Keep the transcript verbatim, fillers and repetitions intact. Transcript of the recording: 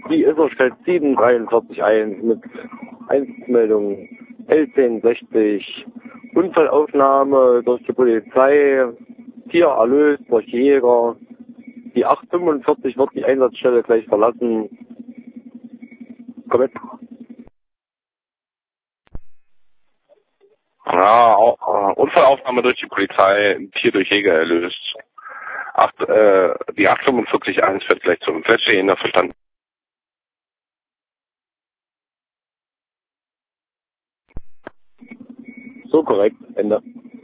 Die Isser stellt sieben drei vier eins mit Einsatzmeldung L zehn sechzig. Unfallaufnahme durch die Polizei. Tier erlöst durch Jäger. Die acht fünfundvierzig wird die Einsatzstelle gleich verlassen. Komm mit. Ja, auch, äh, Unfallaufnahme durch die Polizei, ein Tier durch Jäger erlöst. Acht, äh, die acht fünfundvierzig eins fährt gleich zum Fletschehänder, verstanden. So korrekt, Ende.